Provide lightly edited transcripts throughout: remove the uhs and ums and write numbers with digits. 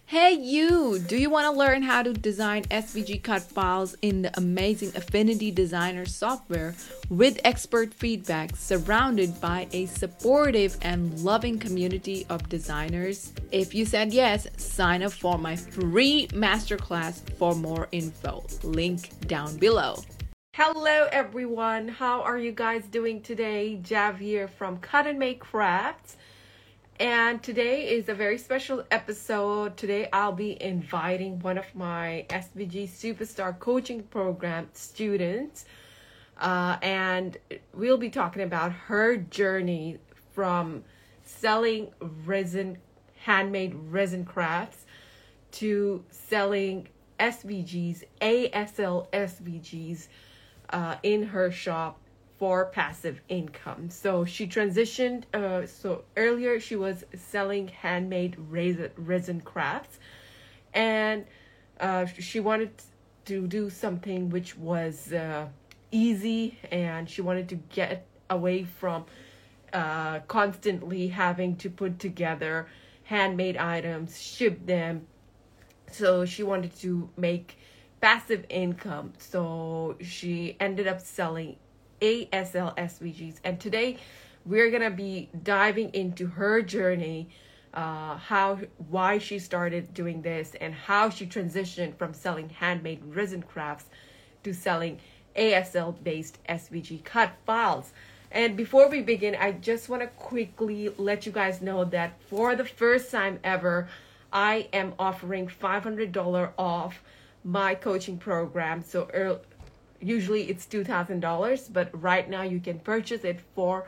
Hey you! Do you want to learn how to design SVG cut files in the amazing Affinity Designer software with expert feedback surrounded by a supportive and loving community of designers? If you said yes, sign up for my free masterclass for more info. Link down below. Hello everyone, how are you guys doing today? Jav here from Cut and Make Crafts. And today is a very special episode. Today I'll be inviting one of my SVG Superstar Coaching Program students. And we'll be talking about her journey from selling handmade resin crafts to selling SVGs, ASL SVGs in her shop for passive income. So she transitioned. So earlier she was selling handmade resin crafts, and she wanted to do something which was easy, and she wanted to get away from constantly having to put together handmade items, ship them. So she wanted to make passive income. So she ended up selling ASL SVGs. And today we're gonna be diving into her journey, why she started doing this, and how she transitioned from selling handmade resin crafts to selling ASL based SVG cut files. And before we begin, I just want to quickly let you guys know that for the first time ever, I am offering $500 off my coaching program. So usually it's $2,000, but right now you can purchase it for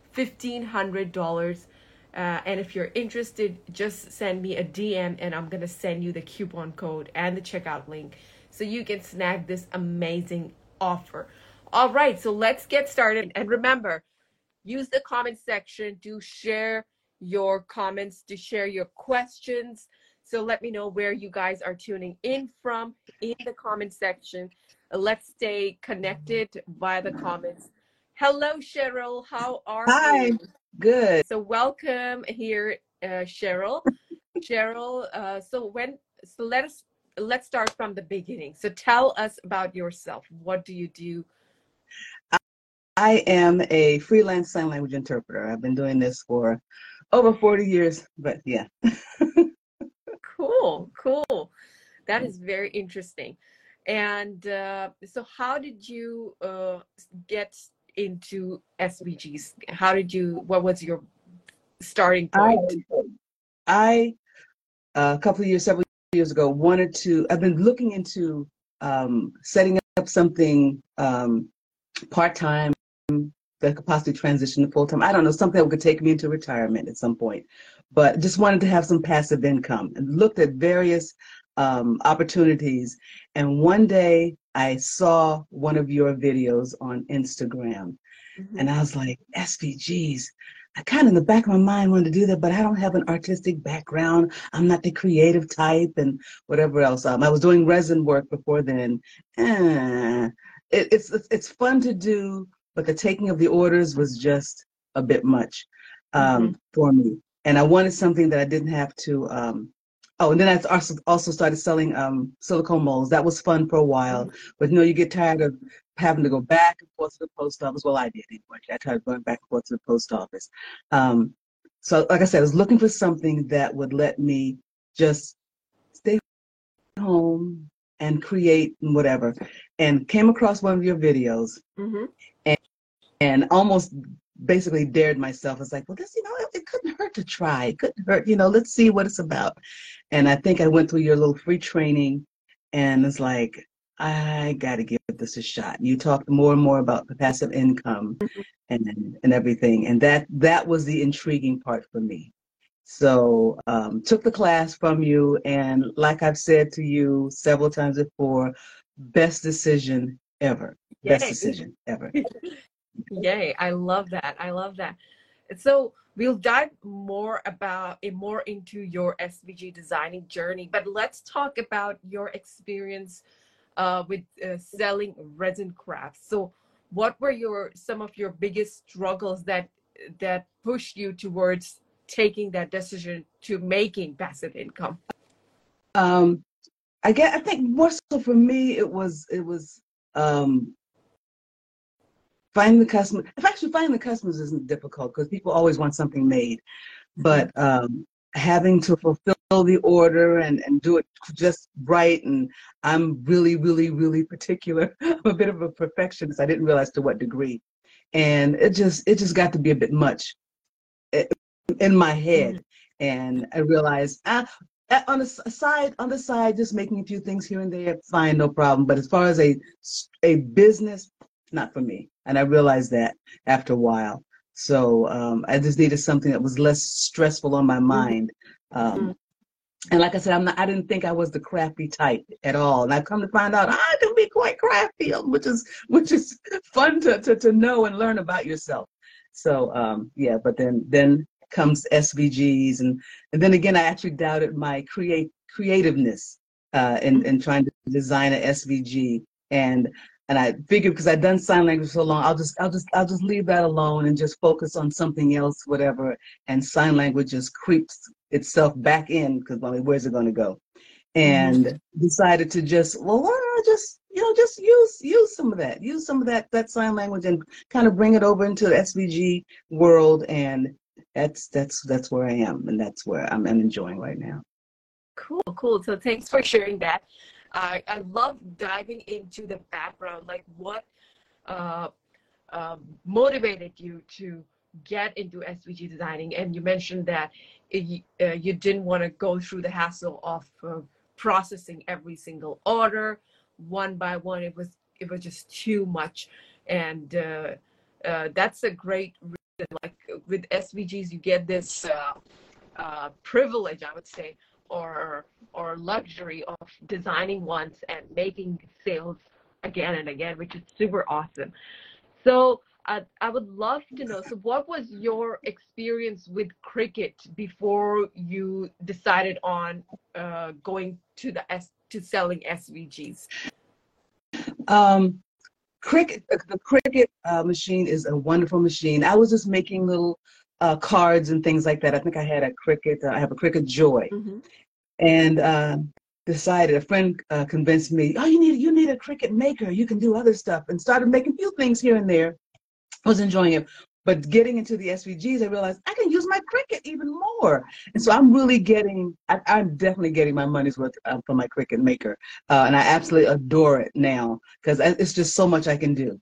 $1,500. And if you're interested, just send me a DM and I'm going to send you the coupon code and the checkout link so you can snag this amazing offer. All right, so let's get started. And remember, use the comment section to share your comments, to share your questions. So let me know where you guys are tuning in from in the comment section. Let's stay connected via the comments. Hello, Cheryl. How are Hi, you? good. So welcome here, Cheryl. Cheryl, so let's start from the beginning. So tell us about yourself. What do you do? I am a freelance sign language interpreter. I've been doing this for over 40 years, but yeah. Cool, cool. That is very interesting. And so how did you get into SVGs? What was your starting I, point? I a couple of years, several years ago, I've been looking into setting up something part-time that could possibly transition to full-time. I don't know, something that could take me into retirement at some point, but just wanted to have some passive income and looked at various opportunities. And one day I saw one of your videos on Instagram Mhm. and I was like, SVGs. I kind of in the back of my mind wanted to do that, but I don't have an artistic background. I'm not the creative type and whatever else. I was doing resin work before then. Eh, it's fun to do, but the taking of the orders was just a bit much Mhm. for me. And I wanted something that I didn't have to. Oh, and then I also started selling silicone molds. That was fun for a while, but you get tired of having to go back and forth to the post office. Well, I did anyway. I tried going back and forth to the post office. Um, so, like I said, I was looking for something that would let me just stay home and create and whatever. And came across one of your videos Mhm. and, and almost basically dared myself. It's like, well, it couldn't hurt to try. It couldn't hurt, let's see what it's about. And I think I went through your little free training and it's like, I got to give this a shot. You talked more and more about the passive income and everything. And that was the intriguing part for me. So took the class from you. And like I've said to you several times before, best decision ever. Best Yay. decision ever. Yay. I love that. I love that. So we'll dive more into your SVG designing journey, but let's talk about your experience with selling resin crafts. So what were some of your biggest struggles that pushed you towards taking that decision to making passive income? Um, I think more so for me, it was um, finding the customer. Actually, finding the customers isn't difficult because people always want something made. But having to fulfill the order and do it just right, and I'm really, really, really particular. I'm a bit of a perfectionist. I didn't realize to what degree, and it just got to be a bit much in my Mhm. head, and I realized on the side, just making a few things here and there, fine, no problem. But as far as a business, not for me, and I realized that after a while. So I just needed something that was less stressful on my mind. Um, and like I said, I didn't think I was the crafty type at all. And I've come to find out I can be quite crafty, which is fun to know and learn about yourself. So yeah, but then comes SVGs, and then again I actually doubted my creativeness in trying to design an SVG. And I figured because I'd done sign language for so long, I'll just leave that alone and just focus on something else, whatever. And sign language just creeps itself back in because, well, where's it going to go? Mhm. And decided to just, well, why don't I just use some of that sign language and kind of bring it over into the SVG world. And that's where I am, and that's where I'm enjoying right now. Cool, cool. So thanks for sharing that. I love diving into the background, like what uh, motivated you to get into SVG designing. And you mentioned that you didn't want to go through the hassle of processing every single order one by one. It was just too much, and that's a great reason. Like with SVGs, you get this privilege, I would say, or luxury of designing once and making sales again and again, which is super awesome. So I would love to know. So, what was your experience with Cricut before you decided on going to selling SVGs? Um, the Cricut machine is a wonderful machine. I was just making little cards and things like that. I think I had a Cricut. I have a Cricut Joy, Mm-hmm. and decided a friend convinced me, oh, you need a Cricut Maker. You can do other stuff, and started making a few things here and there. I was enjoying it. But getting into the SVGs, I realized I can use my Cricut even more. And so I'm definitely getting my money's worth from my Cricut Maker. And I absolutely adore it now because it's just so much I can do.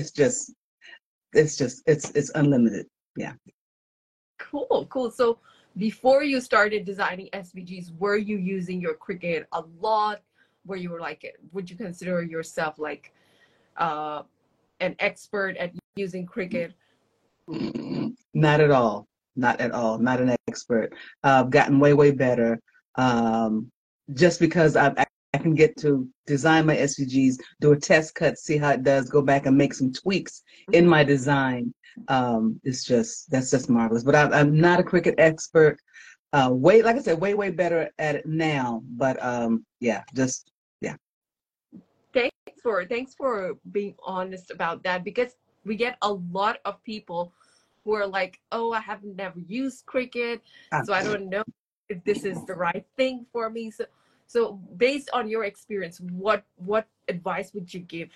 It's unlimited. Yeah. Cool, cool. So, before you started designing SVGs, were you using your Cricut a lot? Were you like, would you consider yourself like uh, an expert at using Cricut? Not at all. Not at all. Not an expert. I've gotten way, way better. Um, just because I can get to design my SVGs, do a test cut, see how it does, go back and make some tweaks in my design. That's just marvelous. But I'm not a Cricut expert. Like I said, way, way better at it now. But yeah, just yeah. Thanks for being honest about that, because we get a lot of people who are like, "Oh, I have never used Cricut, Uh, so I don't know if this is the right thing for me." So based on your experience, what advice would you give?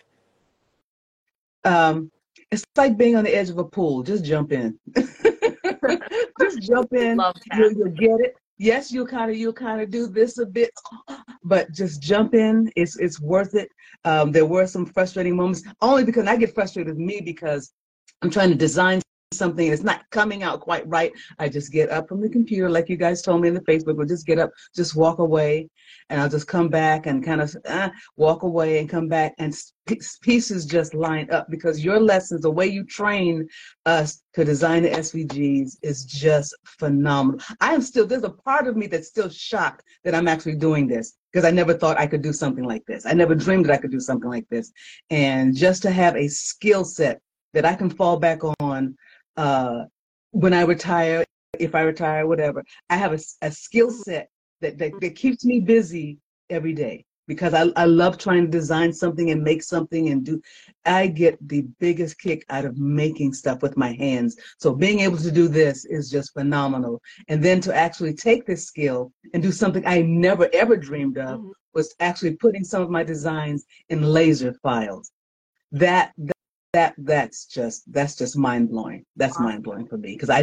Um, it's like being on the edge of a pool. Just jump in. Just jump in. Love that. You'll get it. Yes, you'll kind of do this a bit, but just jump in. It's worth it. There were some frustrating moments, only because I get frustrated with me because I'm trying to design something and it's not coming out quite right. I just get up from the computer, like you guys told me in the Facebook, we'll just get up, just walk away, and I'll just come back and kind of walk away and come back, and pieces just line up because your lessons, the way you train us to design the SVGs is just phenomenal. There's a part of me that's still shocked that I'm actually doing this because I never thought I could do something like this. I never dreamed that I could do something like this. And just to have a skill set that I can fall back on uh, when I retire, if I retire, whatever. I have a skill set that keeps me busy every day. because I love trying to design something and make something and do. I get the biggest kick out of making stuff with my hands. So being able to do this is just phenomenal. And then to actually take this skill and do something I never ever dreamed of was actually putting some of my designs in laser files. That that's just mind blowing. That's mind blowing for me because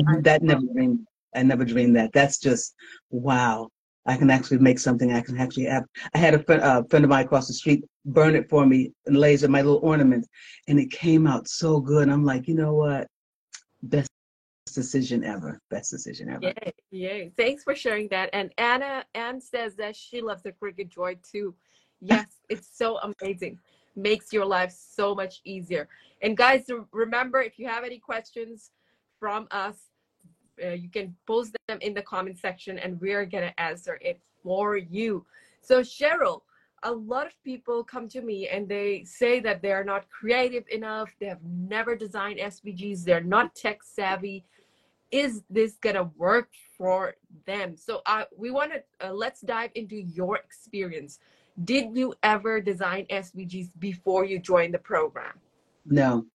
I never dreamed that. That's just wow. I can actually make something. I can actually have. I had a friend of mine across the street burn it for me and laser my little ornaments, and it came out so good. And I'm like, you know what? Best decision ever. Best decision ever. Yeah, yeah. Thanks for sharing that. And Anne says that she loves the Cricut Joy too. Yes, it's so amazing. Makes your life so much easier. And guys, remember, if you have any questions from us, you can post them in the comment section and we're going to answer it for you. So Cheryl, a lot of people come to me and they say that they are not creative enough. They have never designed SVGs. They're not tech savvy. Is this going to work for them? So we want to, let's dive into your experience. Did you ever design SVGs before you joined the program? No,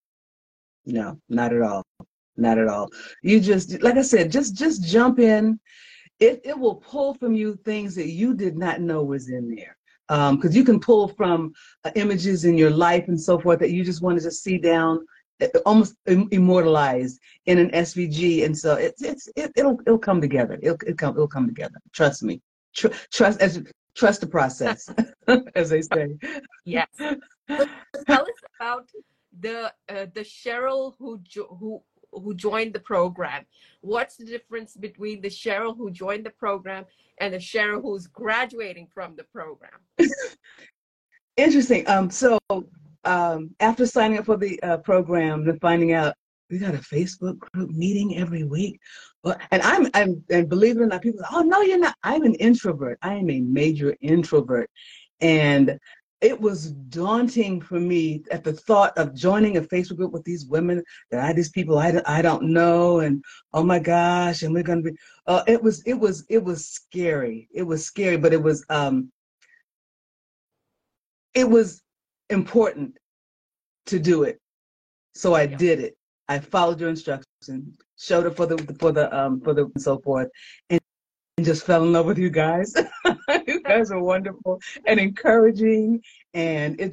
not at all. Not at all. You just, like I said, just jump in. It will pull from you things that you did not know was in there. Because you can pull from images in your life and so forth that you just want to just see down, almost immortalized in an SVG. And so it'll come together. It'll come together. Trust me. Trust the process, as they say. Yes. So tell us about the Cheryl who joined the program. What's the difference between the Cheryl who joined the program and the Cheryl who's graduating from the program? Interesting. So after signing up for the program and finding out we got a Facebook group meeting every week, and believe it or not, people say, "Oh no, you're not." I'm an introvert. I am a major introvert, and it was daunting for me at the thought of joining a Facebook group with these women, these people I don't know, and oh my gosh, and we're gonna be. It was scary. It was scary, but it was important to do it, so I did it. I followed your instructions, showed up for the and so forth, and just fell in love with you guys. You guys are wonderful and encouraging, and it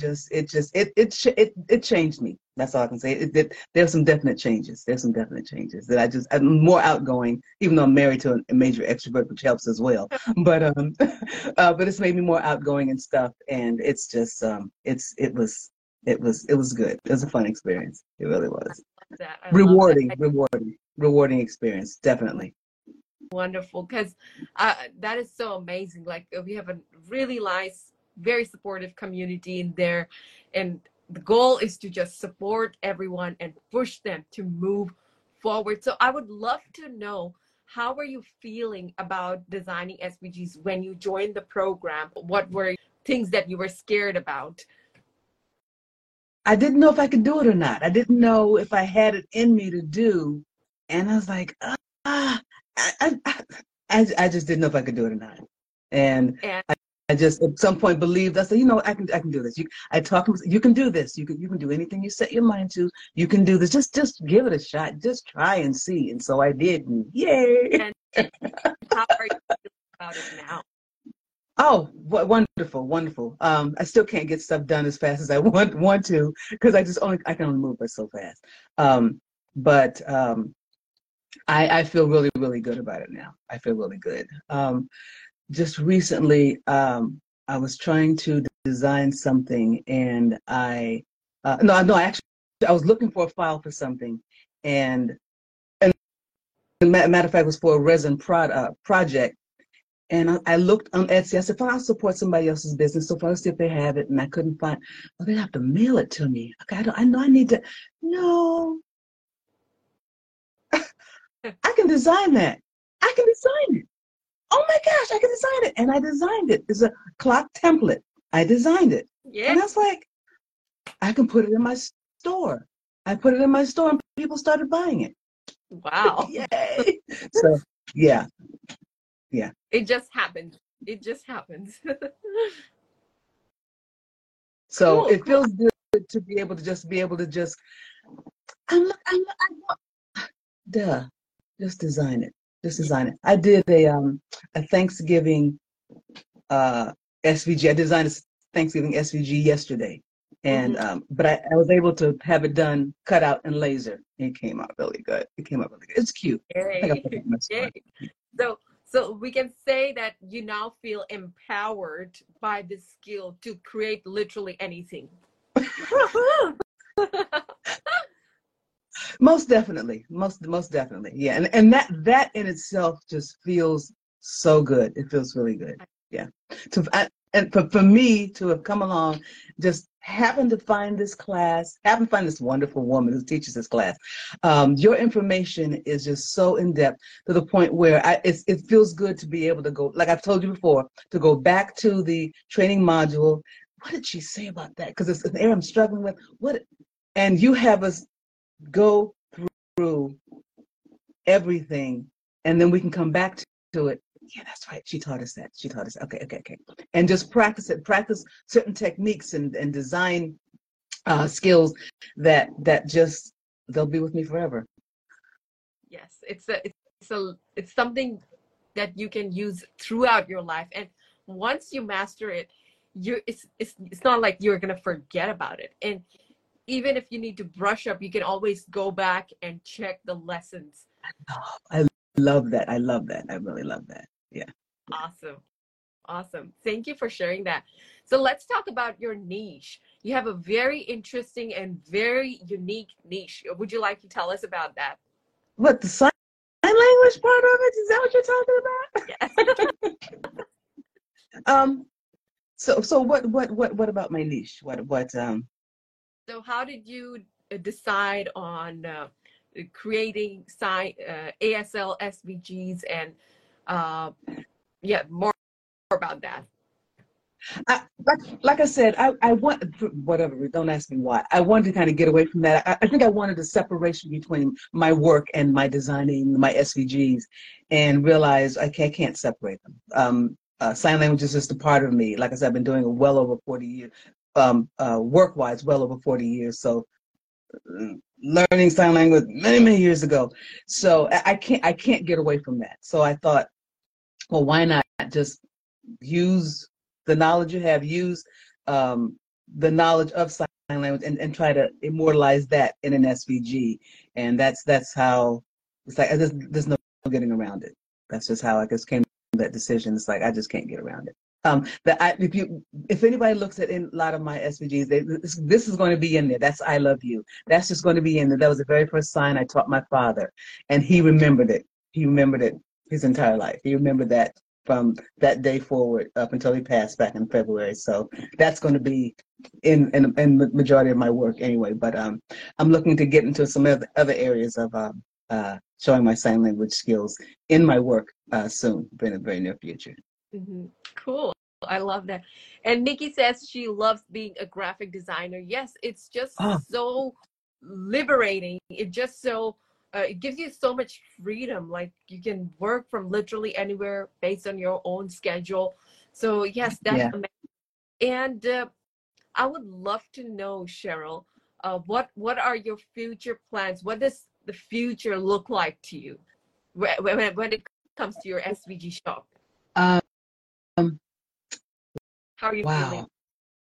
changed me. That's all I can say. There's some definite changes. That I'm more outgoing, even though I'm married to a major extrovert, which helps as well. But but it's made me more outgoing and stuff, and it's just it was good. It was a fun experience. It really was. Rewarding experience, definitely. Wonderful, because that is so amazing. Like we have a really nice, very supportive community in there, and the goal is to just support everyone and push them to move forward. So I would love to know, how were you feeling about designing SVGs when you joined the program? What were things that you were scared about? I didn't know if I could do it or not. I didn't know if I had it in me to do, and I was like, I just didn't know if I could do it or not. And I just at some point believed. I said, I can do this. I talked to myself, you can do this. You can do anything you set your mind to. You can do this. Just give it a shot. Just try and see. And so I did. And yay! And how are you feeling about it now? Oh, wonderful, wonderful. I still can't get stuff done as fast as I want to, because I can only move so fast. But I feel really, really good about it now. I feel really good. Just recently, I was trying to design something, and I was looking for a file for something, and matter of fact, it was for a resin project. And I looked on Etsy. I said, "Fine, I'll support somebody else's business. So far, see if they have it." And I couldn't find. Well, they have to mail it to me. Okay, I know I need to. No, I can design that. I can design it. Oh my gosh, I can design it. And I designed it. It's a clock template. I designed it. Yeah. And I was like, I can put it in my store. I put it in my store, and people started buying it. Wow. Yay. So yeah. It just happens. It just happens. So Cool, it cool. feels good to be able to just, I'm duh, just design it. Just Yeah. design it. I did a Thanksgiving SVG. I designed a Thanksgiving SVG yesterday, and Hmm. but I was able to have it done, cut out, and laser. It came out really good. It came out really good. It's cute. I think I Yay. put it in my Yay. story. So we can say that you now feel empowered by this skill to create literally anything. Most definitely, most definitely, yeah. And that in itself just feels so good. It feels really good. Yeah. And for me to have come along, just happen to find this class, happen to find this wonderful woman who teaches this class. Your information is just so in depth to the point where it feels good to be able to go, like I've told you before, to go back to the training module. What did she say about that? Because it's an area I'm struggling with. And you have us go through everything, and then we can come back to it. Yeah, that's right. She taught us that. She taught us. Okay, okay, okay. And just practice it. Practice certain techniques and design skills that just they'll be with me forever. Yes, it's something that you can use throughout your life, and once you master it, it's not like you're gonna forget about it. And even if you need to brush up, you can always go back and check the lessons. Oh, I love that. I love that. I really love that. Yeah. Awesome. Awesome. Thank you for sharing that. So let's talk about your niche. You have a very interesting and very unique niche. Would you like to tell us about that? What, the sign language part of it? Is that what you're talking Yes. about? So what about my niche? So how did you decide on creating ASL SVGs and yeah, more about that. Like I said, I want, whatever, don't ask me why. I wanted to kind of get away from that. I think I wanted a separation between my work and my designing, my SVGs, and realize I can't separate them. Sign language is just a part of me. Like I said, I've been doing it well over 40 years, work-wise, well over 40 years. So learning sign language many years ago. So I can't get away from that. So I thought, well, why not just use the knowledge you have, use the knowledge of sign language, and try to immortalize that in an SVG. And that's how it's like. There's no getting around it. That's just how I just came to that decision. It's like I just can't get around it. If anybody looks at a lot of my SVGs, this is going to be in there. That's I love you. That's just going to be in there. That was the very first sign I taught my father, and he remembered it. He remembered it his entire life. He remembered that from that day forward up until he passed back in February. So that's going to be in the majority of my work anyway. But I'm looking to get into some other areas of showing my sign language skills in my work soon, in the very near future. Mm-hmm. Cool. I love that. And Nikki says she loves being a graphic designer. Yes, it's Oh, just so liberating. It gives you so much freedom. Like you can work from literally anywhere based on your own schedule. So yes, that's yeah. amazing. And I would love to know, Cheryl, what are your future plans? What does the future look like to you when it comes to your SVG shop? Um, How are you feeling? wow.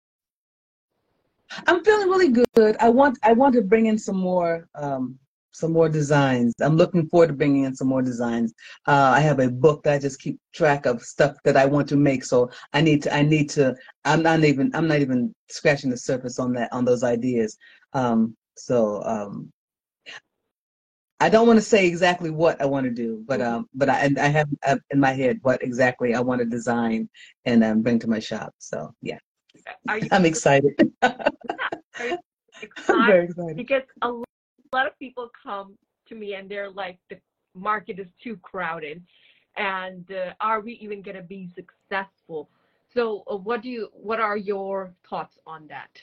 I'm feeling really good. I want to bring in some more designs. I'm looking forward to bringing in some more designs. I have a book that I just keep track of stuff that I want to make. So I need to. I'm not even scratching the surface on those ideas. I don't want to say exactly what I want to do, Mhm. but I have in my head what exactly I want to design and bring to my shop. So yeah, Are you I'm excited. are you I'm excited? very excited. Because a lot of people come to me and they're like, the market is too crowded, and are we even going to be successful? So, what are your thoughts on that?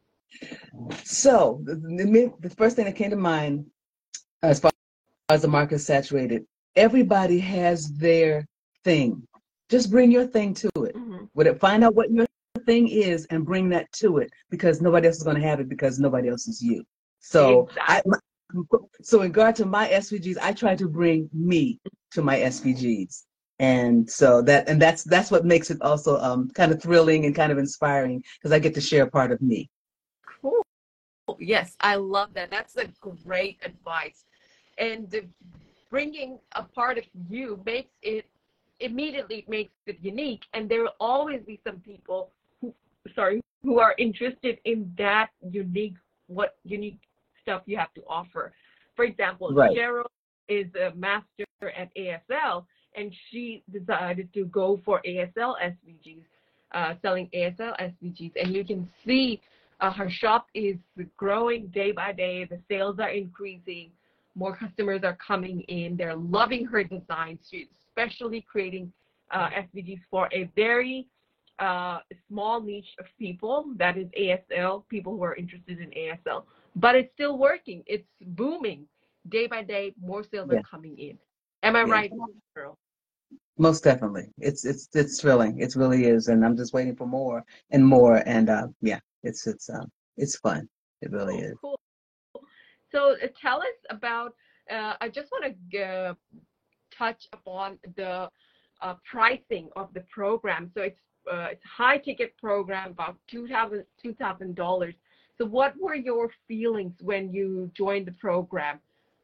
So the first thing that came to mind as far as the market is saturated, everybody has their thing. Just bring your thing to it. Hmm. Find out what your thing is and bring that to it, because nobody else is going to have it, because nobody else is you. So Exactly. so in regard to my SVGs, I try to bring me to my SVGs. And so that's what makes it also kind of thrilling and kind of inspiring, because I get to share part of me. Cool. Yes, I love that. That's a great advice. And bringing a part of you makes it immediately makes it unique. And there will always be some people who are interested in that unique stuff you have to offer. For example, Right. Cheryl is a master at ASL, and she decided to go for ASL SVGs, selling ASL SVGs. And you can see her shop is growing day by day. The sales are increasing. More customers are coming in. They're loving her designs. She's especially creating SVGs for a very small niche of people, that is ASL, people who are interested in ASL. But it's still working. It's booming. Day by day, more sales Yeah. are coming in. Am I Yeah. right, girl? Most definitely. It's thrilling. It really is. And I'm just waiting for more and more. And yeah, it's fun. It really is. Cool. So tell us about, I just want to touch upon the pricing of the program. So it's a high ticket program, about $2,000. So what were your feelings when you joined the program?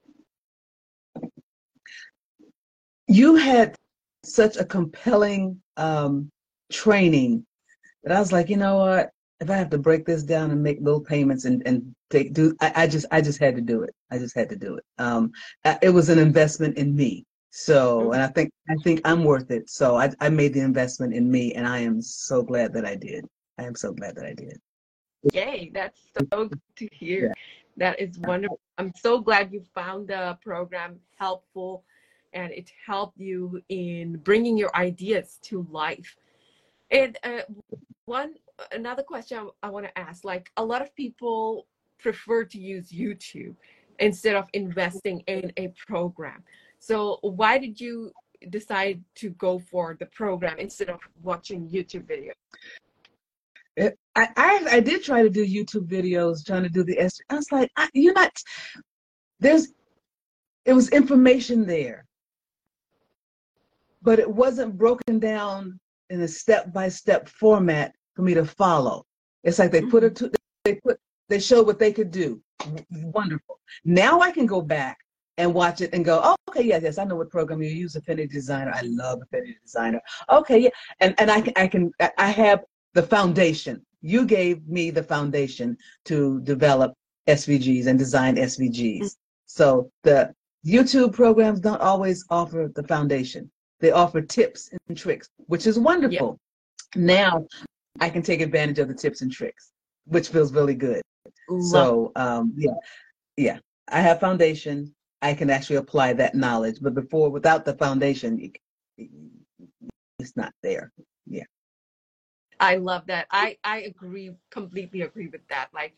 You had such a compelling training that I was like, you know what? If I have to break this down and make little payments and I just had to do it. I just had to do it. It was an investment in me. So, and I think I'm worth it. So I made the investment in me, and I am so glad that I did. I am so glad that I did. Yay, that's so good to hear. Yeah. That is wonderful. I'm so glad you found the program helpful and it helped you in bringing your ideas to life. And another question I want to ask, like a lot of people prefer to use YouTube instead of investing in a program. So why did you decide to go for the program instead of watching YouTube videos? I did try to do YouTube videos, trying to do the S. I was like, you're not. There's it was information there, but it wasn't broken down in a step-by-step format for me to follow. It's like they showed what they could do. Wonderful. Now I can go back and watch it and go, oh, okay, yes, I know what program you use, Affinity Designer. I love Affinity Designer. Okay, yeah, and I have the foundation. You gave me the foundation to develop SVGs and design SVGs. So the YouTube programs don't always offer the foundation. They offer tips and tricks, which is wonderful. Yep. Now I can take advantage of the tips and tricks, which feels really good. So yeah, I have foundation. I can actually apply that knowledge, but without the foundation, it's not there. Yeah. I love that. I completely agree with that. Like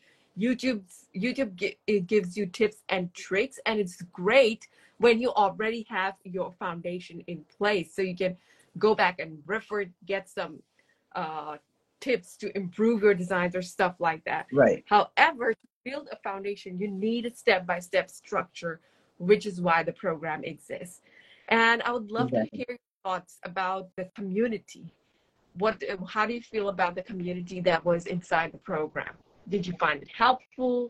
it gives you tips and tricks, and it's great when you already have your foundation in place, so you can go back and get some tips to improve your designs or stuff like that. Right. However, to build a foundation, you need a step-by-step structure, which is why the program exists. And I would love to hear your thoughts about the community. How do you feel about the community that was inside the program? Did you find it helpful?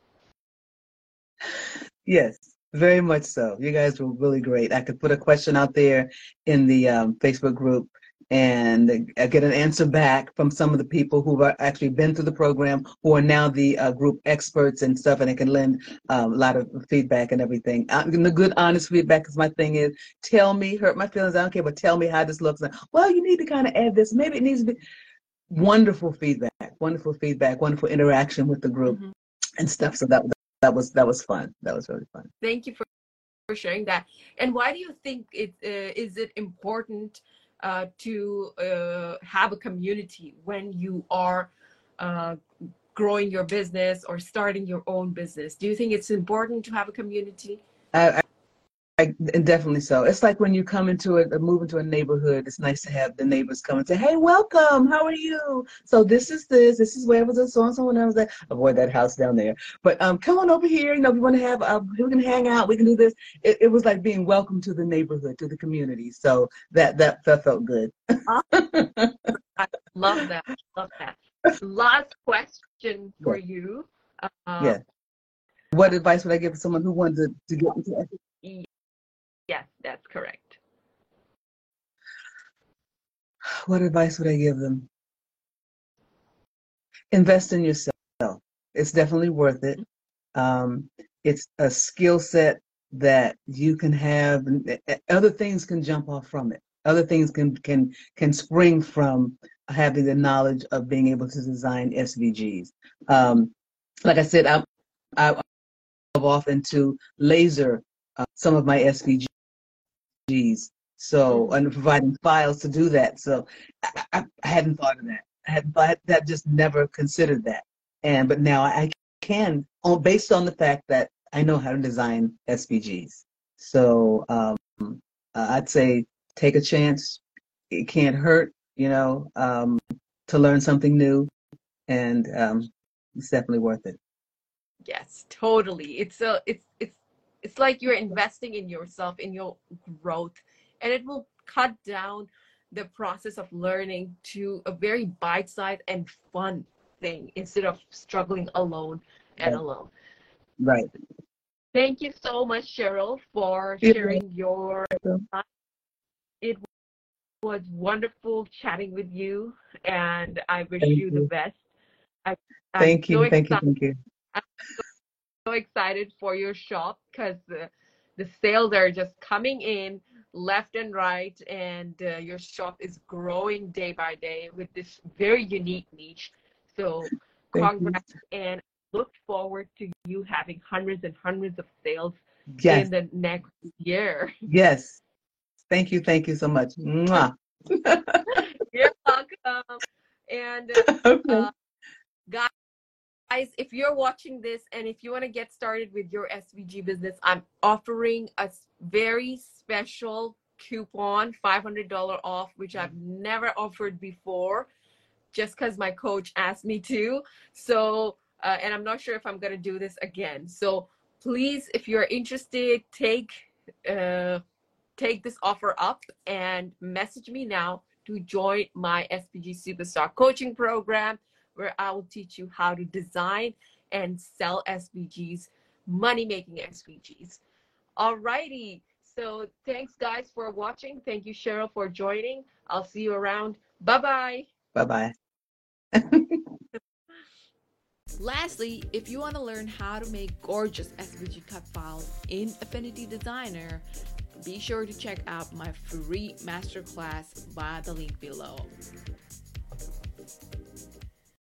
Yes, very much so. You guys were really great. I could put a question out there in the Facebook group and get an answer back from some of the people who have actually been through the program, who are now the group experts and stuff, and it can lend a lot of feedback and everything. The good, honest feedback, because my thing is, tell me, hurt my feelings, I don't care, but tell me how this looks. Well, you need to kind of add this. Maybe it needs to be wonderful feedback, wonderful interaction with the group and stuff. So that was fun. That was really fun. Thank you for sharing that. And why do you think is it important to have a community when you are growing your business or starting your own business? Do you think it's important to have a community? I And definitely so. It's like when you come into move into a neighborhood, it's nice to have the neighbors come and say, "Hey, welcome. How are you? So this is where was it? So and so and I was like, avoid that house down there. But come on over here. You know, we want to have we can hang out. We can do this. It was like being welcome to the neighborhood, to the community. So that felt good. I love that. Love that. Last question for you. Yeah. What advice would I give to someone who wanted to get into SVG? Yes, that's correct. What advice would I give them? Invest in yourself. It's definitely worth it. It's a skill set that you can have. Other things can jump off from it. Other things can spring from having the knowledge of being able to design SVGs. Like I said, I off into laser some of my SVGs. So, and providing files to do that. So I hadn't thought of that. I just never considered that. But now I can, based on the fact that I know how to design SVGs. So I'd say take a chance. It can't hurt, to learn something new, and it's definitely worth it. Yes, totally. It's like you're investing in yourself, in your growth, and it will cut down the process of learning to a very bite-sized and fun thing instead of struggling alone and alone. Right. Thank you so much, Cheryl, for sharing your time. It was wonderful chatting with you, and I wish you the best. Thank you. Thank you. I'm so excited for your shop because the sales are just coming in left and right, and your shop is growing day by day with this very unique niche. So congrats, and look forward to you having hundreds and hundreds of sales in the next year. Yes. Thank you so much. Mwah. You're welcome. And guys, if you're watching this and if you want to get started with your SVG business, I'm offering a very special coupon, $500 off, which I've never offered before, just because my coach asked me to. So, and I'm not sure if I'm going to do this again. So please, if you're interested, take this offer up and message me now to join my SVG Superstar Coaching Program, where I will teach you how to design and sell SVGs, money-making SVGs. Alrighty, so thanks guys for watching. Thank you, Cheryl, for joining. I'll see you around. Bye-bye. Bye-bye. Lastly, if you want to learn how to make gorgeous SVG cut files in Affinity Designer, be sure to check out my free masterclass via the link below.